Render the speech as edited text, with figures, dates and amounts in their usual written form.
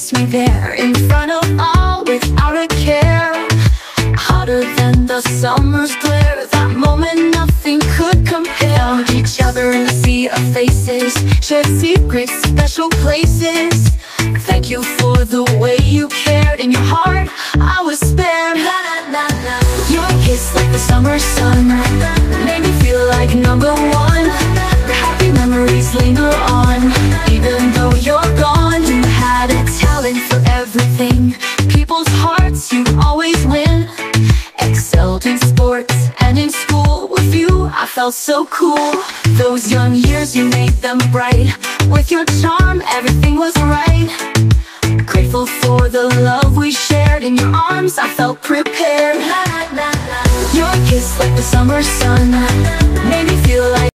kissed me there in front of all without a care. Hotter than the summer's glare, that moment nothing could compare. Found each other in a sea of faces, shared secrets, special places. Thank you for the way you cared. In your heart I was spared. Your kiss like the summer sun made me feel like number one. Your happy memories linger on, even though you're gone. You had a talent for everything, people's hearts you always win. Excelled in sports and in school, with you I felt so cool. Those young years you made them bright, with your charm everything was right. Grateful for the love we shared, in your arms I felt prepared. Your kiss like the summer sun made me feel like